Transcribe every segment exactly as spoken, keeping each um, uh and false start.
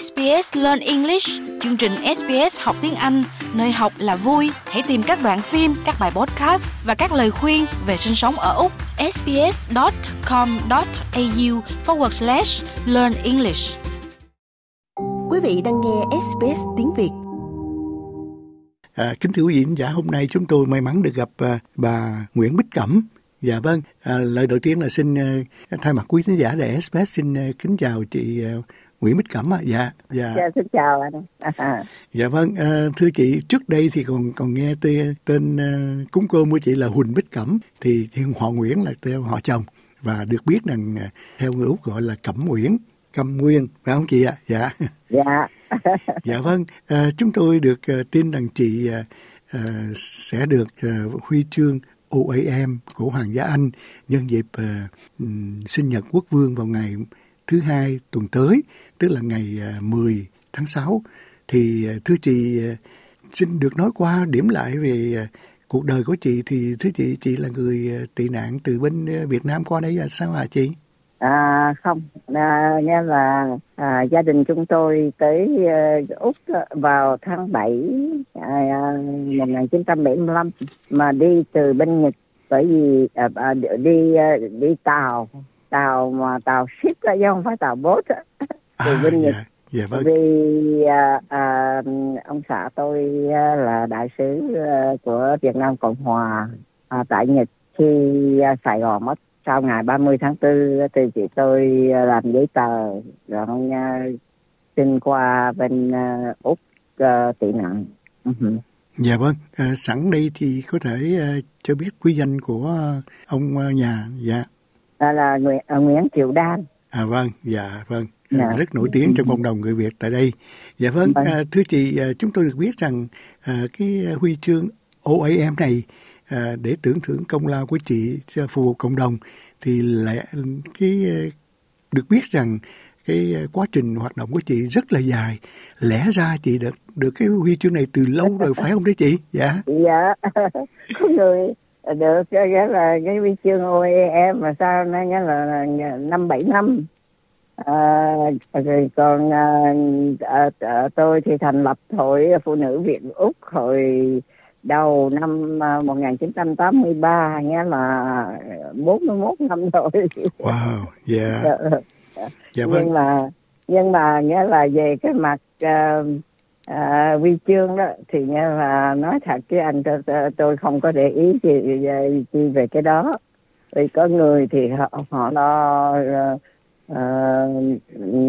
ét bê ét Learn English, chương trình ét bê ét học tiếng Anh, nơi học là vui. Hãy tìm các đoạn phim, các bài podcast và các lời khuyên về sinh sống ở Úc. sbs.com.au forward slash learn English. Quý vị đang nghe ét bê ét tiếng Việt. À, kính thưa quý vị khán giả, hôm nay chúng tôi may mắn được gặp à, bà Nguyễn Bích Cẩm. Dạ vâng, à, lời đầu tiên là xin à, thay mặt quý khán giả đài ét bê ét xin à, kính chào chị à, Nguyễn Bích Cẩm. À. Dạ, dạ. Dạ, xin chào anh. À. Dạ vâng, à, thưa chị, trước đây thì còn còn nghe tên, tên à, cúng cơm của chị là Huỳnh Bích Cẩm, thì họ Nguyễn là theo họ chồng, và được biết rằng à, theo người Úc gọi là Cẩm Nguyễn, Cẩm Nguyên, phải không chị ạ? À? Dạ. Dạ. Dạ vâng, à, chúng tôi được à, tin rằng chị à, à, sẽ được à, huy chương o a em của Hoàng gia Anh nhân dịp à, um, sinh nhật quốc vương vào ngày thứ hai tuần tới, tức là ngày à, mười tháng sáu. Thì à, thưa chị, à, xin được nói qua điểm lại về à, cuộc đời của chị. Thì thưa chị, chị là người à, tị nạn từ bên à, Việt Nam qua đây là sao hả chị? À, không, à, nghe là à, gia đình chúng tôi tới uh, Úc vào tháng bảy à, một nghìn chín trăm bảy mươi lăm, mà đi từ bên Nhật, bởi vì à, à, đi đi tàu tàu mà tàu ship đó, chứ không phải tàu boat đó. Từ À, bên Nhật. dạ, dạ vâng. Vì à, à, ông xã tôi là đại sứ của Việt Nam Cộng Hòa à, tại Nhật khi à, Sài Gòn mất. Sau ngày ba mươi tháng tư thì chị tôi làm giấy tờ rồi uh, xin qua bên uh, Úc uh, tị nạn. Uh-huh. Dạ vâng, à, sẵn đây thì có thể uh, cho biết quý danh của uh, ông uh, nhà. Dạ. Đó là Nguyễn, uh, Nguyễn Triệu Đan. À vâng, dạ vâng, Dạ. À, rất nổi tiếng trong cộng đồng người Việt tại đây. Dạ vâng, Vâng. à, thưa chị, à, chúng tôi được biết rằng à, cái huy chương o a em này à, để tưởng thưởng công lao của chị cho phục vụ cộng đồng, thì lại cái được biết rằng cái quá trình hoạt động của chị rất là dài. Lẽ ra chị được được cái huy chương này từ lâu rồi phải không đấy chị? Dạ. Dạ. Có người được cái là cái huy chương o a em mà sao nó nghĩa là năm bảy năm. À, rồi còn à, à, à, tôi thì thành lập Hội Phụ nữ Việt Úc hồi đầu năm một nghìn chín trăm tám mươi ba, nghĩa là bốn mươi mốt năm rồi. Wow, yeah. Dạ. Dạ vâng. Nhưng mà nhưng mà nghĩa là về cái mặt uh, uh, huy chương đó thì nghĩa là nói thật với anh, tôi, tôi không có để ý gì, gì về cái đó. Vì có người thì họ họ lo uh, uh,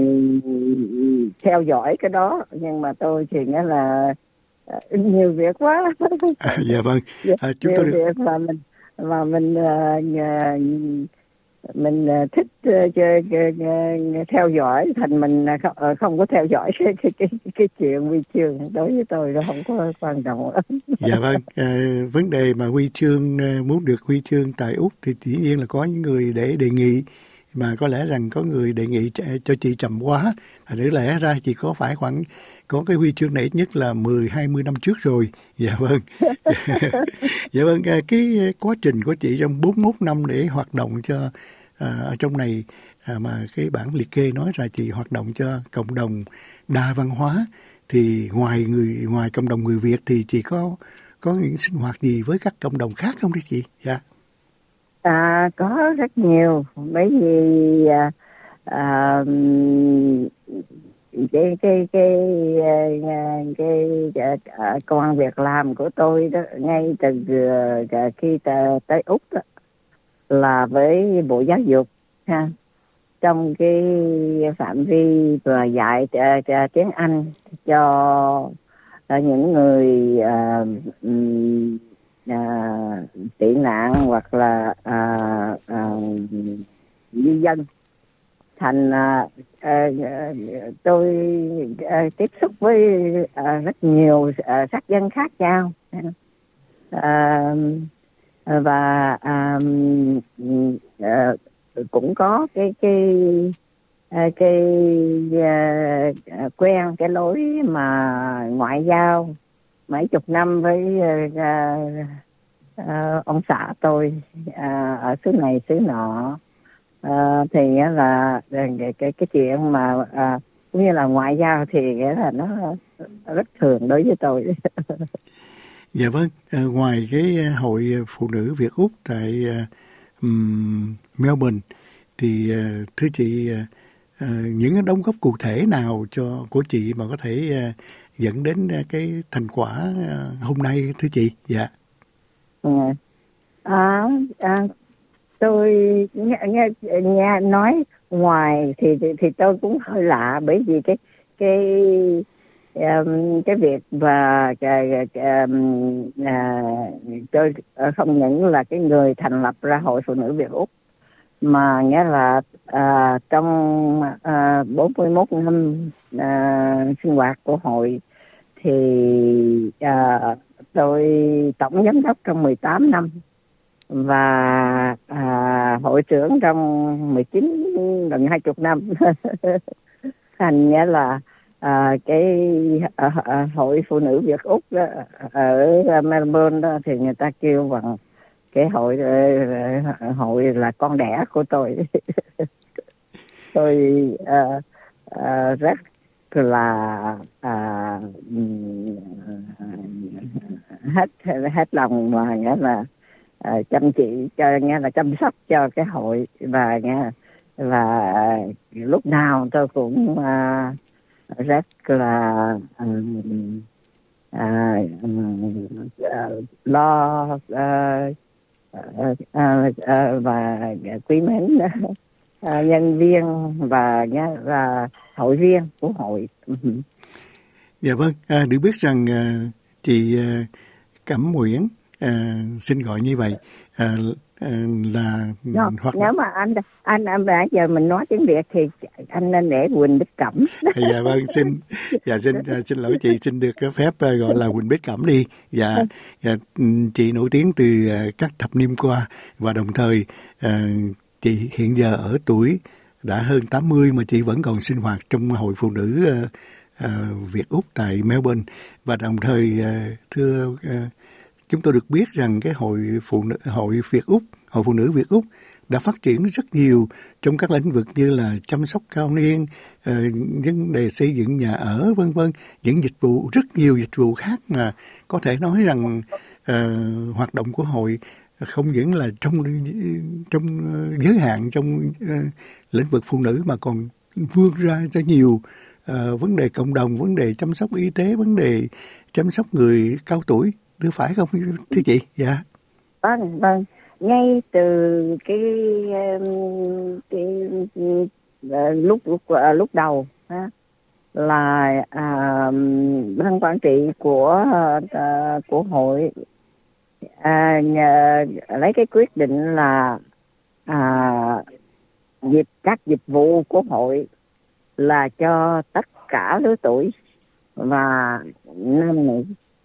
theo dõi cái đó, nhưng mà tôi thì nghĩa là nhiều việc quá. À, dạ vâng. À, chúng nhiều tôi được... việc mà mình mà mình uh, mình uh, thích uh, chơi, uh, theo dõi, thành mình uh, không, uh, không có theo dõi cái cái cái cái chuyện huy chương. Đối với tôi nó không có quan trọng lắm. Dạ vâng. À, vấn đề mà huy chương, muốn được huy chương tại Úc thì dĩ nhiên là có những người để đề nghị, mà có lẽ rằng có người đề nghị cho chị chậm quá. Để lẽ ra chị có phải khoảng có cái huy chương này ít nhất là mười hai mươi năm trước rồi. Dạ vâng. Dạ vâng, cái quá trình của chị trong bốn mươi mốt năm để hoạt động cho à, ở trong này, à, mà cái bản liệt kê nói ra chị hoạt động cho cộng đồng đa văn hóa, thì ngoài người ngoài cộng đồng người Việt thì chị có có những sinh hoạt gì với các cộng đồng khác không đấy chị? Dạ. À, có rất nhiều, bởi vì à, à, cái cái cái cái, cái, cái công an việc làm của tôi đó, ngay từ uh, khi tới Úc đó, là với Bộ Giáo dục ha, trong cái phạm vi và dạy uh, tiếng Anh cho uh, những người uh, um, uh, tị nạn hoặc là uh, uh, di dân. Thành uh, uh, tôi uh, tiếp xúc với uh, rất nhiều uh, sắc dân khác nhau, uh, và um, uh, cũng có cái cái uh, cái uh, quen cái lối mà ngoại giao mấy chục năm với uh, uh, ông xã tôi uh, ở xứ này xứ nọ. À, thì là cái cái cái chuyện mà à, như là ngoại giao thì nghĩa là nó rất thường đối với tôi. Dạ vâng, à, ngoài cái hội phụ nữ Việt Úc tại um, Melbourne thì uh, thưa chị, uh, những cái đóng góp cụ thể nào cho của chị mà có thể uh, dẫn đến uh, cái thành quả uh, hôm nay thưa chị? Dạ. À, à, à, tôi nghe, nghe, nghe nói ngoài thì, thì thì tôi cũng hơi lạ, bởi vì cái cái um, cái việc và cái, cái, um, à, tôi không những là cái người thành lập ra Hội Phụ Nữ Việt Úc, mà nghĩa là à, trong à, bốn mươi mốt năm à, sinh hoạt của hội thì à, tôi tổng giám đốc trong mười tám năm và à, hội trưởng trong mười chín gần hai mươi năm. Thành nghĩa là à, cái à, à, hội phụ nữ Việt Úc đó, ở Melbourne đó, thì người ta kêu bằng cái hội hội là con đẻ của tôi. Tôi à, à, rất là à, hết hết lòng mà nghĩa là à, chăm chỉ cho nghe là chăm sóc cho cái hội, và nghe và lúc nào tôi cũng à, rất là um, à, à, lo à, à, à, à, và quý mến à, nhân viên và nghe là hội viên của hội. Dạ vâng, à, được biết rằng à, chị à, Cẩm Nguyễn à, xin gọi như vậy à, à, là no, hoặc nếu mà anh anh anh bây giờ mình nói tiếng Việt thì anh nên để Quỳnh Bích Cẩm. Dạ vâng, xin dạ xin xin lỗi chị, xin được phép gọi là Quỳnh Bích Cẩm đi. Dạ, dạ chị nổi tiếng từ các thập niên qua, và đồng thời à, chị hiện giờ ở tuổi đã hơn tám mươi mà chị vẫn còn sinh hoạt trong hội phụ nữ uh, uh, Việt Úc tại Melbourne. Và đồng thời uh, thưa uh, chúng tôi được biết rằng cái hội phụ nữ hội Việt Úc, hội phụ nữ Việt Úc đã phát triển rất nhiều trong các lĩnh vực như là chăm sóc cao niên, uh, vấn đề xây dựng nhà ở, vân vân, những dịch vụ, rất nhiều dịch vụ khác mà có thể nói rằng uh, hoạt động của hội không những là trong trong giới hạn trong uh, lĩnh vực phụ nữ mà còn vươn ra cho nhiều uh, vấn đề cộng đồng, vấn đề chăm sóc y tế, vấn đề chăm sóc người cao tuổi, được phải không thưa chị? Dạ. Vâng, vâng. Ngay từ cái, cái, cái lúc lúc lúc đầu ha, là à, ban quản trị của à, của hội à, nhờ, lấy cái quyết định là à, dịch các dịch vụ của hội là cho tất cả lứa tuổi và nam nữ.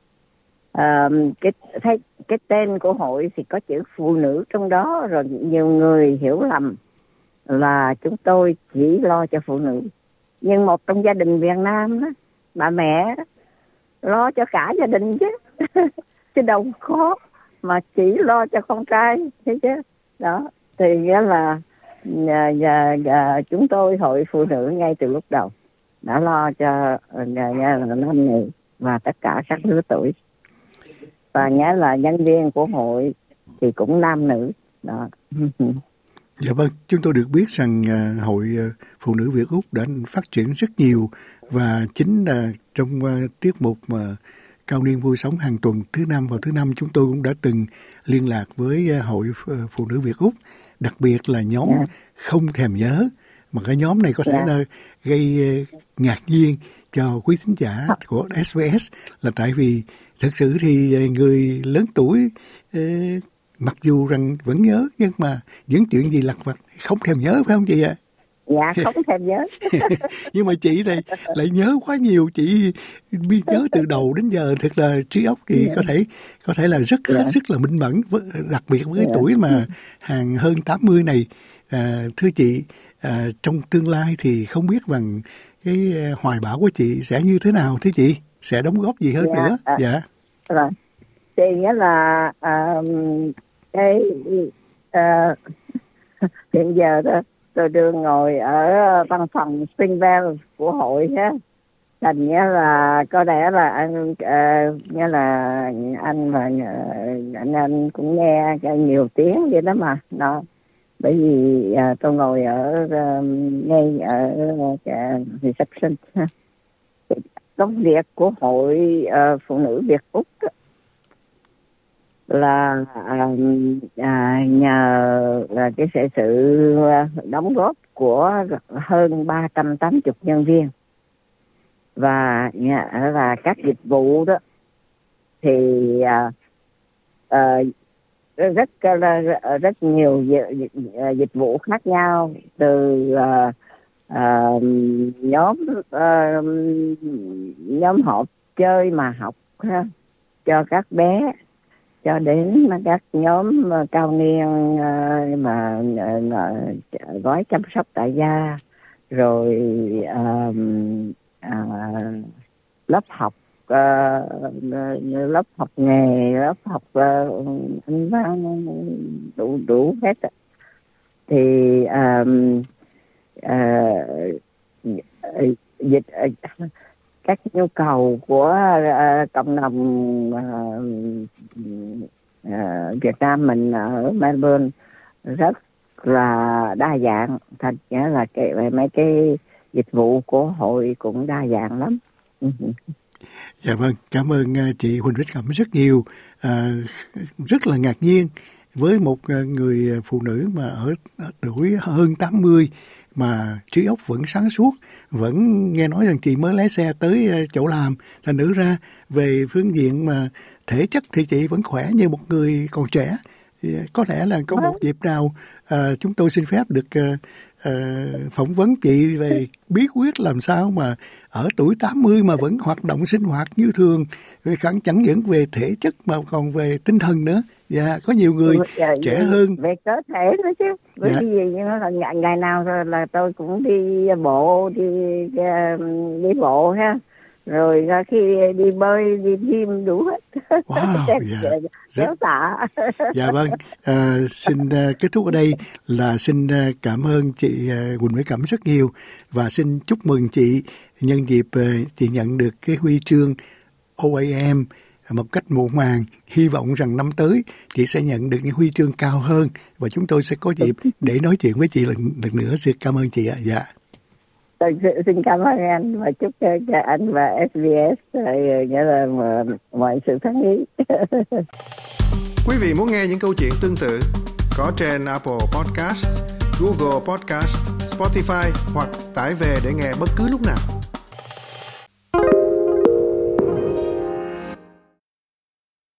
À, cái cái cái tên của hội thì có chữ phụ nữ trong đó, rồi nhiều người hiểu lầm là chúng tôi chỉ lo cho phụ nữ, nhưng một trong gia đình Việt Nam đó, bà mẹ lo cho cả gia đình chứ chứ đâu có mà chỉ lo cho con trai thế chứ. Đó thì nghĩa là nhà, nhà, nhà, chúng tôi hội phụ nữ ngay từ lúc đầu đã lo cho nhà, nhà, nam nữ và tất cả các lứa tuổi, và nghĩa là nhân viên của hội thì cũng nam nữ đó. Dạ vâng, chúng tôi được biết rằng uh, hội uh, phụ nữ Việt Úc đã phát triển rất nhiều, và chính là uh, trong uh, tiết mục mà uh, Cao niên vui sống hàng tuần thứ năm vào thứ năm, chúng tôi cũng đã từng liên lạc với uh, hội uh, phụ nữ Việt Úc, đặc biệt là nhóm yeah. Không Thèm Nhớ, mà cái nhóm này có thể yeah. là gây uh, ngạc nhiên cho quý thính giả của ét bê ét, là tại vì thực sự thì người lớn tuổi uh, mặc dù rằng vẫn nhớ, nhưng mà những chuyện gì lặt vặt không thèm nhớ, phải không chị ạ? Dạ, không thèm nhớ. Nhưng mà chị này lại nhớ quá nhiều, chị biết nhớ từ đầu đến giờ, thật là trí óc thì dạ. có thể có thể là rất dạ. rất là minh mẫn, đặc biệt với cái dạ. tuổi mà hàng hơn tám mươi này. À, thưa chị, à, trong tương lai thì không biết rằng cái hoài bão của chị sẽ như thế nào, thưa chị? Sẽ đóng góp gì hơn dạ. nữa? À, dạ. Rồi. Thì nghĩa là uh, cái uh, hiện giờ đó tôi đương ngồi ở văn phòng Springvale của hội ha. Thành nghĩa là có lẽ là anh uh, nghĩa là anh và uh, anh anh cũng nghe nhiều tiếng vậy đó mà nó bởi vì uh, tôi ngồi ở uh, ngay ở uh, reception. Công việc của hội uh, phụ nữ Việt Úc là uh, uh, nhờ là cái sự, sự đóng góp của hơn ba trăm tám mươi nhân viên và là các dịch vụ đó thì uh, uh, rất uh, rất nhiều dịch, uh, dịch vụ khác nhau, từ uh, uh, nhóm uh, nhóm họp chơi mà học ha, cho các bé, cho đến các nhóm cao niên uh, mà uh, gói chăm sóc tại gia, rồi uh, uh, lớp học uh, lớp học nghề, lớp học uh, anh văn đủ đủ hết. Thì um, uh, dịch uh, các nhu cầu của uh, cộng đồng uh, uh, Việt Nam mình ở Melbourne rất là đa dạng, thật nghĩa là cái mấy cái dịch vụ của hội cũng đa dạng lắm. Dạ vâng, cảm ơn chị Huỳnh Bích Cẩm rất nhiều. À, rất là ngạc nhiên với một người phụ nữ mà ở tuổi hơn tám mươi mà trí óc vẫn sáng suốt, vẫn nghe nói rằng chị mới lái xe tới chỗ làm, thành nữ ra về phương diện mà thể chất thì chị vẫn khỏe như một người còn trẻ. Có lẽ là có một dịp nào à, chúng tôi xin phép được à, à, phỏng vấn chị về bí quyết làm sao mà ở tuổi tám mươi mà vẫn hoạt động sinh hoạt như thường, chẳng những về thể chất mà còn về tinh thần nữa. Dạ, có nhiều người dạ, trẻ về, hơn về cơ thể nữa chứ. Bởi dạ. vì là ngày, ngày nào rồi là tôi cũng đi bộ, đi đi bộ ha, rồi ra khi đi bơi, đi gym đủ hết. Wow, dạ. Kéo tạ. Dạ vâng, à, xin uh, kết thúc ở đây là xin uh, cảm ơn chị uh, Huỳnh Bích Cẩm rất nhiều và xin chúc mừng chị nhân dịp uh, chị nhận được cái huy chương O A M một cách muộn màng. Hy vọng rằng năm tới chị sẽ nhận được những huy chương cao hơn và chúng tôi sẽ có dịp để nói chuyện với chị lần, lần nữa. Xin cảm ơn chị ạ. Dạ. Tôi xin cảm ơn anh và chúc cho anh và ét bê ét nghĩa là mọi sự thắng ý. Quý vị muốn nghe những câu chuyện tương tự có trên Apple Podcast, Google Podcast, Spotify hoặc tải về để nghe bất cứ lúc nào.